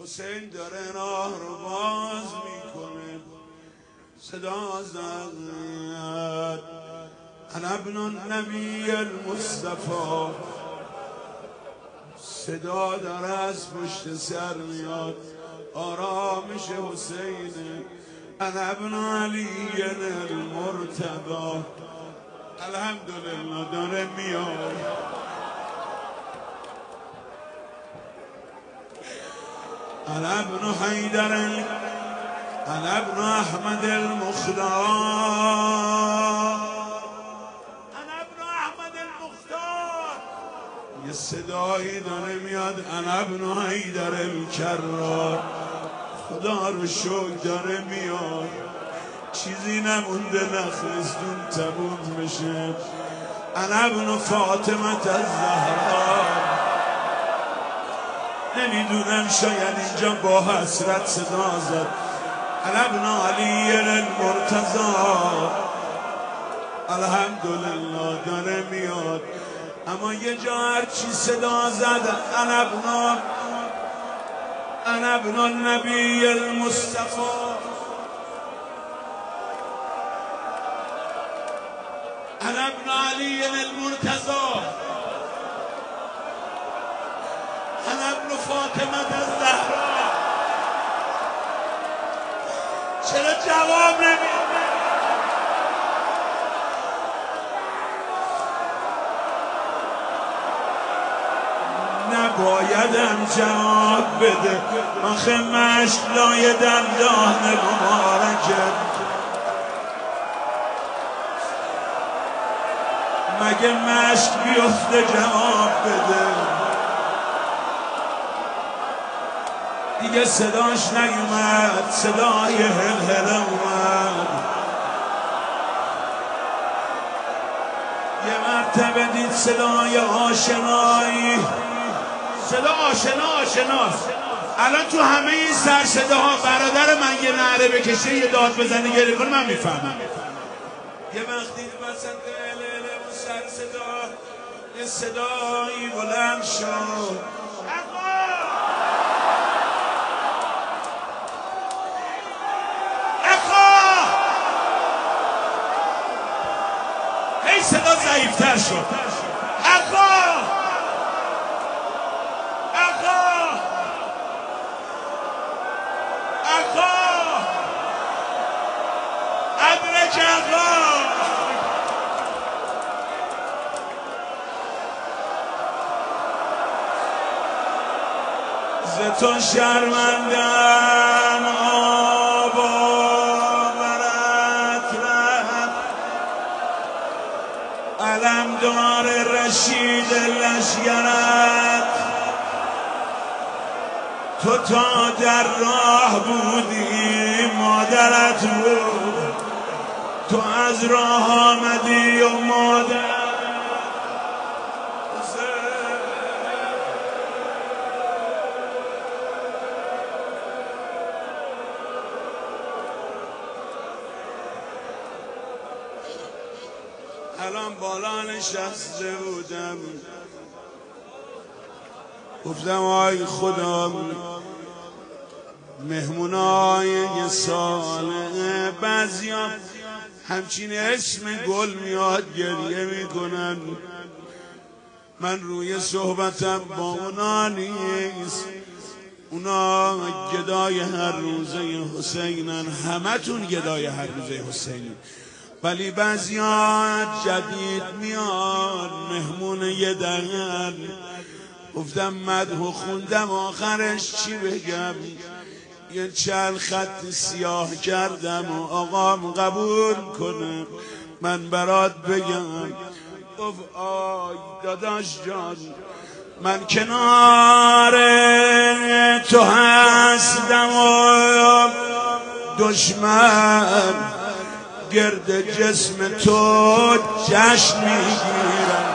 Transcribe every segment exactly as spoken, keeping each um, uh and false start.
حسین داره راه رو باز میکنه، صدا زد انا ابن النبی المصطفى. صدا داره از پشت سر میاد، آرامش حسینه. انا ابن علی المرتضی. الحمدلله داره میاد. انا ابن حیدر، انا ابن احمد المختار، انا ابن احمد المختار. یه صدایی داره میاد، انا ابن حیدر الکرار. خدا رو شکر داره میاد، چیزی نمونده نخلستون تموم بشه. انا ابن فاطمه الزهرا. نمیدونم شاید اینجا با حسرت صدا زد انا ابن علی المرتضی. الحمدلله داره میاد، اما یه جا هرچی صدا زد انا ابن انا ابن النبی المصطفى. انا ابن علی المرتضی. انا ابن فاطمه الزهرا. چرا جواب نمیدی؟ نبایدم جواب بده، آخه مشت لای دندان مبارکت. مگه مشت بیفته جواب بده؟ دیگه صداش نیومد، صدای هلهله اومد. یه مرتبه دید صدای آشنایی، صدا آشنا آشناست. الان تو همه این سر صداها برادر من یه نعره بکشه، یه داد بزنه، گریه کنه، من میفهمم. یه وقتی وسط هلهله اون سر صدا یه صدایی بلند شد، صدا ضعیفتر شد. آقا آقا آقا ادرک آقا. ز تو شرمندم آبا علمدار رشید لشگرت. تو تا در راه بودی مادرت بود، تو از راه آمدی و مادر الان بالا نشسته بودم، گفتم آی خدا، مهمونای یه ساله بعضیا همچین اسم گل میاد گریه میکنن، من روی صحبتم با اونا نیست. اونا گدای هر روزه حسینن، همه تون گدای هر روزه حسینن، ولی بعضیا جدید میاد مهمون یه دهن. گفتم مدحو خوندم، آخرش چی بگم؟ یه چند خط سیاه کردم و آقام قبول کنه من برات بگم. گفت آی داداش جان، من کنار تو هستم و دشمن گرد جسم تو جشن میگیرم.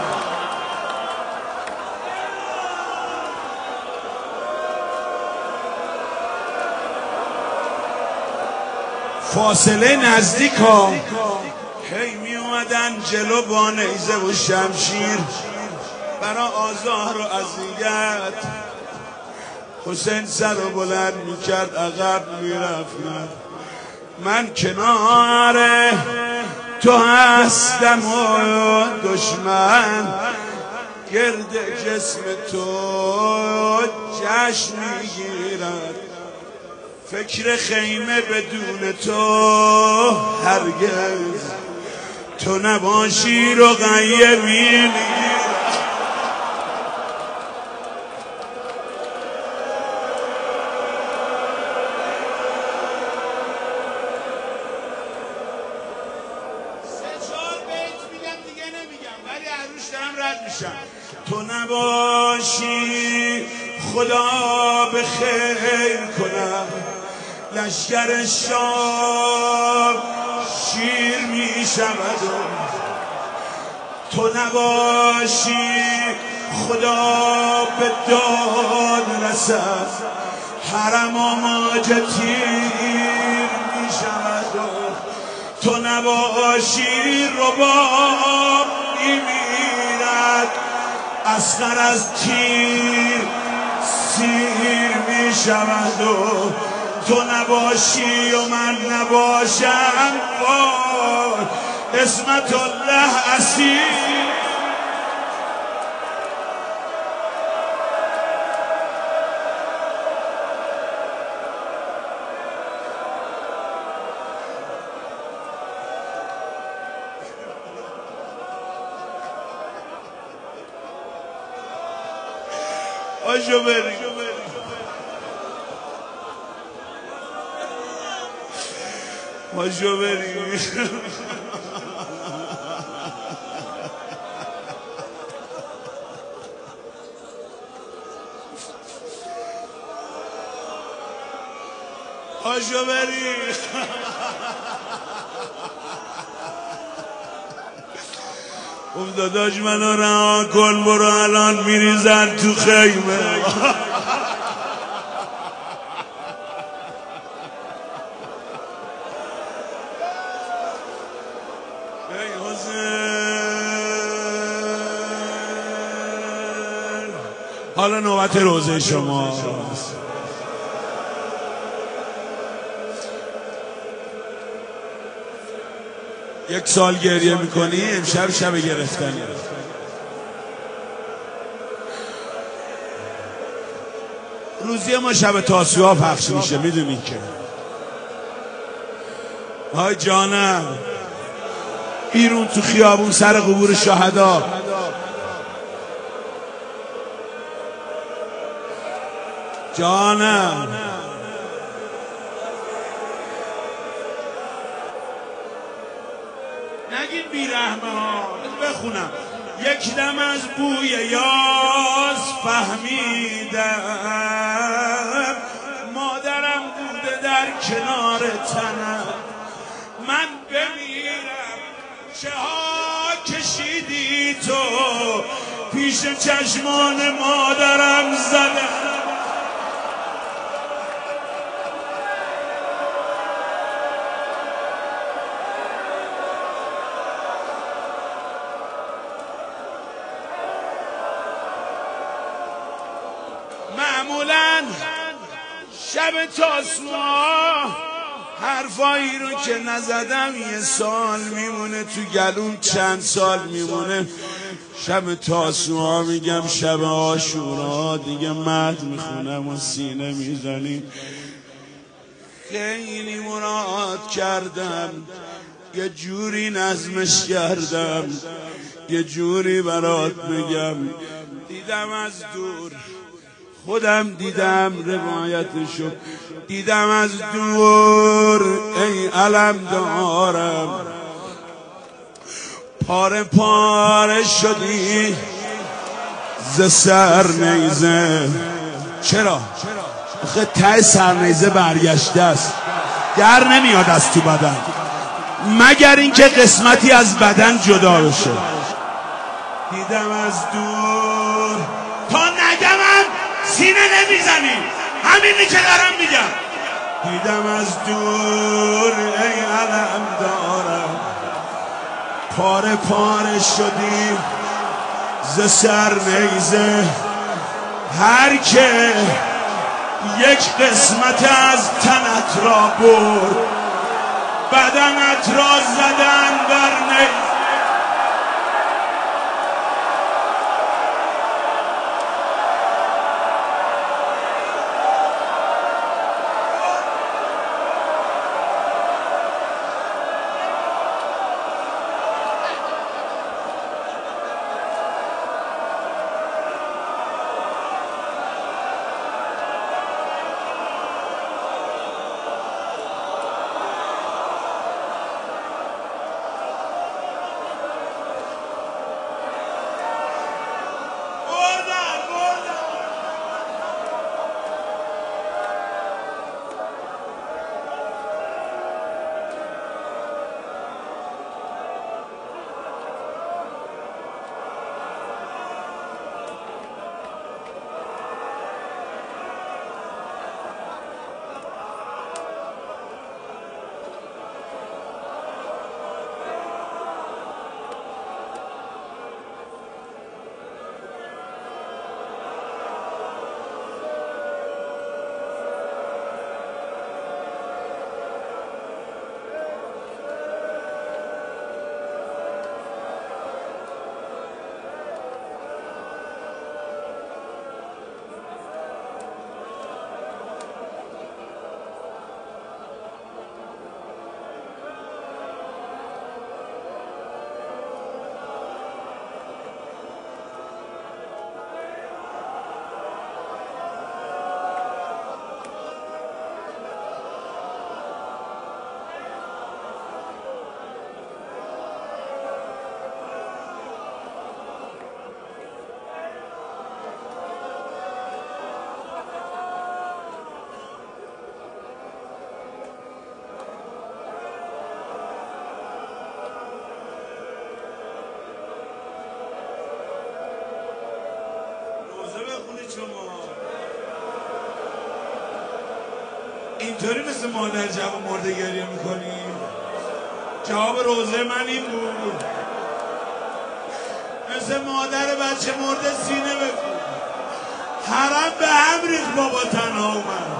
فاصله نزدیک ها هی می اومدن جلو با نیزه و شمشیر برا آزار و اذیت. حسین سر رو بلند میکرد عقب میرفت. من کنار تو هستم و دشمن گرد جسم تو جشن میگیرد. فکر خیمه بدون تو هرگز تو نباشی رقیه میمیرد. تو نباشی خدا به خیر کنم. لشکر شام شیر می شود. تو نباشی خدا به داد رسد. حرم آماج تیر می شود. تو نباشی رباب میمیرد. اصغر از تیر سیر می شود. و تو نباشی و من نباشم وای اسمت الله اسیر. آجو بریم آجو بریم آجو بریم گفت داداش منو رها کن برو الان میریزن تو خیمه. ای حسین حالا نوبت روزه شما. یک سال گریه میکنی امشب شب گرفتنی. روزی ما شب تاسوعا پخش میشه میدونی که. های جانم بیرون تو خیابون سر قبور شهدا جانم نگین بیرحمه ها. بخونم یک دم از بوی یاس فهمیدم مادرم بوده در کنار تنم. من بمیرم چه ها کشیدی تو پیش چشمان مادرم زدم. معمولا شب تاسوعا حرفایی رو که نزدم یه سال میمونه تو گلوم چند سال میمونه. شب تاسوعا میگم شب عاشورا دیگه مد میخونم و سینه میزنیم. خیلی مراد کردم یه جوری نظمش کردم یه جوری برات بگم. دیدم از دور خودم دیدم روایتشو دیدم از دور ای علم دارم پاره پاره شدی ز سر نیزه. چرا؟ آخه ته سر نیزه برگشته است در نمیاد از تو بدن مگر اینکه قسمتی از بدن جدا بشه. دیدم از دور تا نگمم سینه نمیزنی همینی که دارم میگم. دیدم از دور ای علم دارم پاره پاره شدی ز سر نیزه. هر که یک قسمت از تنت را برد، بدنت را زدن بر نی. اینطوری مثل مادر جواب مرده گریه میکنی؟ جواب روزه من این بود، مثل مادر بچه مرده سینه بکن. حرم به هم ریخت بابا تنها اومد.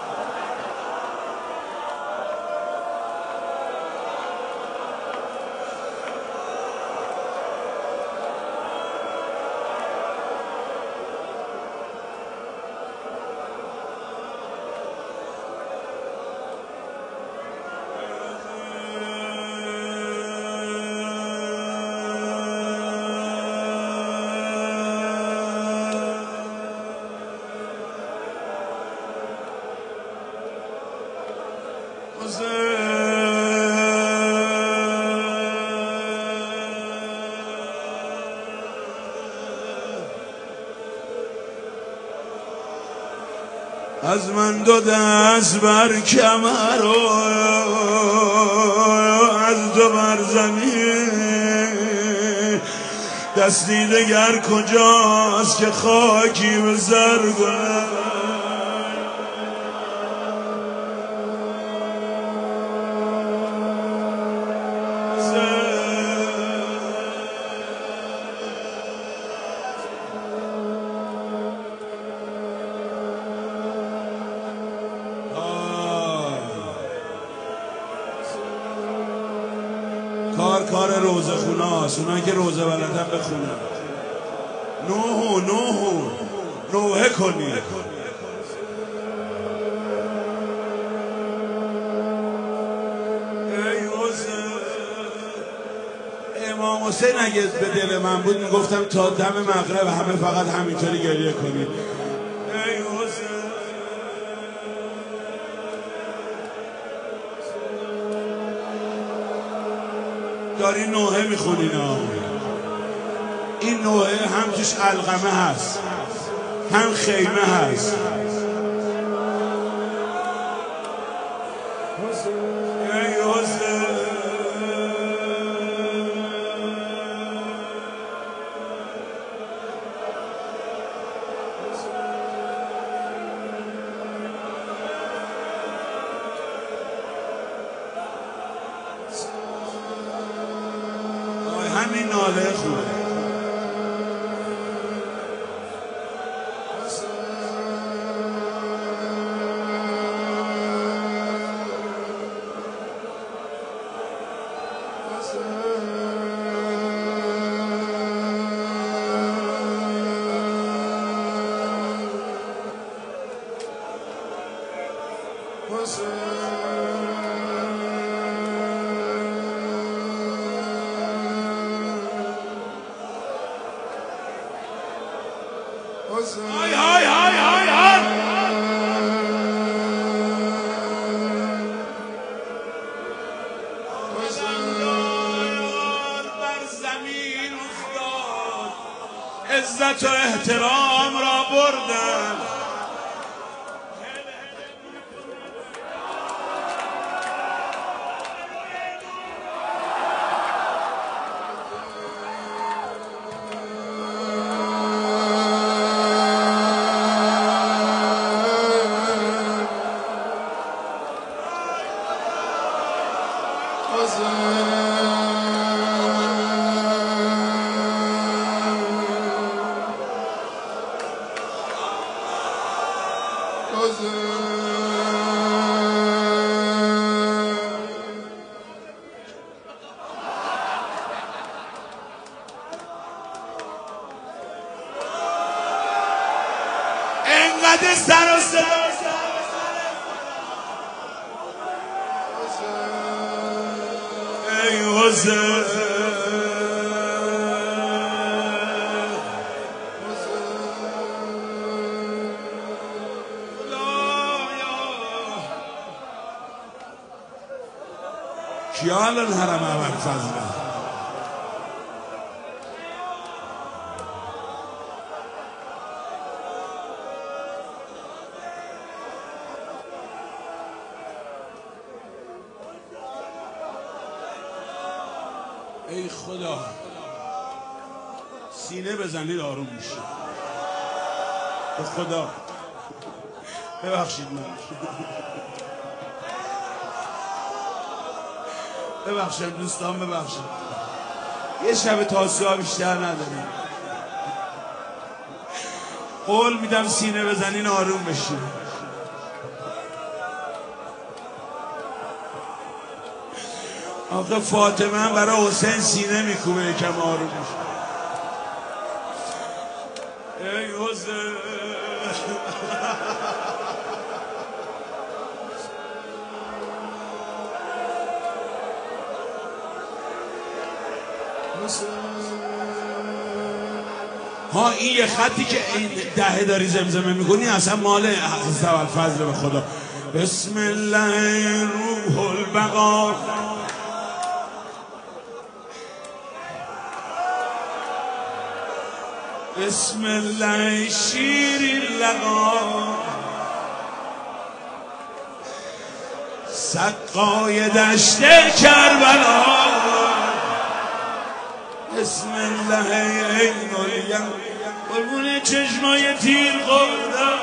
از من دو دست بر کمر و از دو بر زمین، دستی دگر کجاست که خاکی به سر کنم. کار کار روزه خونه هاست، اونایی که روزه بلدن بخونن. نوحو نوحو نوحه کنی. ای حسین، امام حسین اگه به دل من بود میگفتم تا دم مغرب همه فقط همینطوری گریه کنید. ای حسین، داری نوحه میخونی نا. این نوحه هم توش علقمه هست هم خیمه هست. ای حسین، همین ناله خوبه. های های های های های بر زمین افتاد، عزت و احترام را بردن. انقدر سر و صدا ای حسین کیا الان حرم ابوالفضل؟ ای خدا سینه بزنید آروم میشه. به خدا ببخشید من ببخشید دوستان ببخشید یه شب تاسوعا بیشتر نداریم. قول میدم سینه بزنین آروم بشین. آخه فاطمه هم برای حسین سینه میکوبه یکم آروم میشه. ای حسین ها این یه خطی که این دهه داری زمزمه میکنی اصلا مال حضرت ابوالفضل. به خدا بسم الله روح البقا بسم الله شیر اللقا سقای دشت کربلا بسم الله عین الیم قربون چشمای تیر خوردم.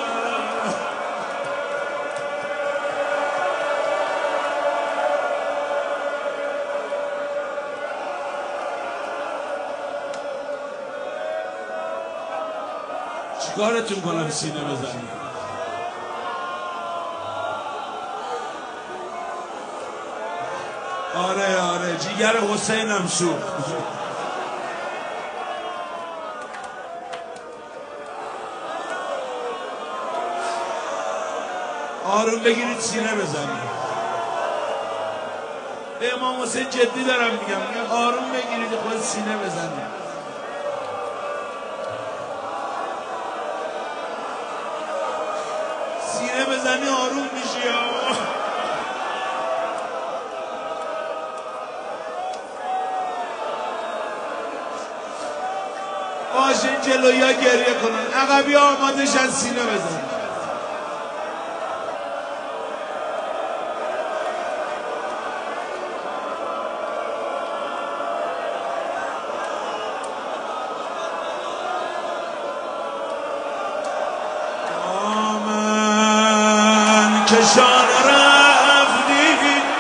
چیکارتون کنم سینه بزنیم؟ آره آره جیگر حسینم سوخت. آروم بگیرید سینه بزنید. به امام حسین جدی دارم میگم میگم آروم بگیرید خود سینه بزنید. سینه بزنی آروم میشی. باشه جلوی ها گریه کنن عقبی ها آمادش از سینه بزن. آمن کشان رفتی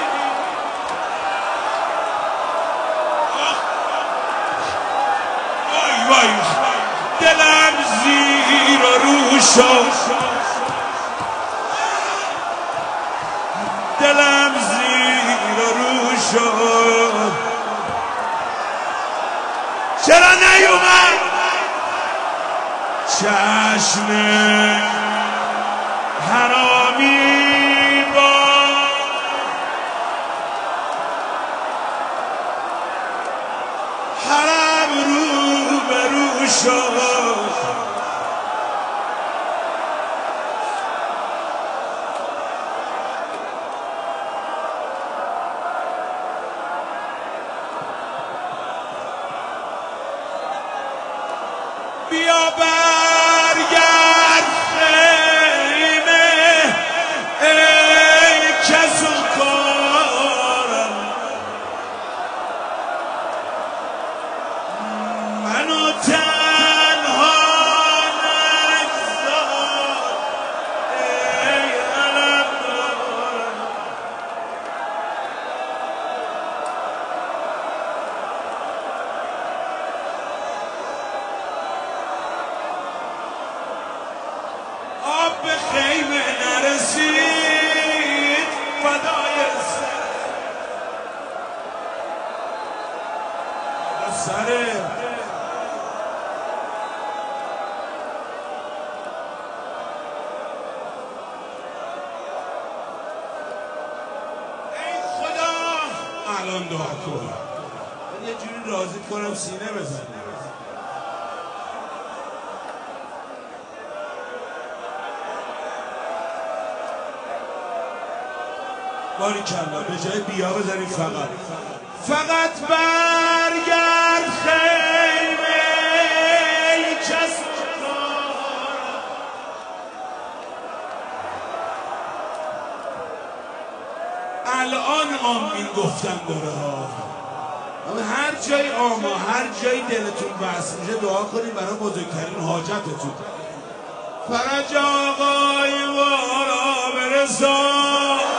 وای وای دلم زیر و رو شد دلم زیر و رو شد چرا نیومد چشم حرامی با حرم رو به رو شد بیا برگرد خیمه ای کسو کارم منو تنها نگذار ای علمدارم آب به خیمه نرسید فدای سر ای خدا الان دعا کن یه جوری راضی کنم سینه بزنم باری کلا به جای بیا بزنیم فقط فقط برگرد خیمه ای کسو کارم الان آمین گفتن داره ها هر جای آما هر جای دلتون بس میشه دعا کنیم برای بزرگترین حاجتتون فرج آقای وارا برسان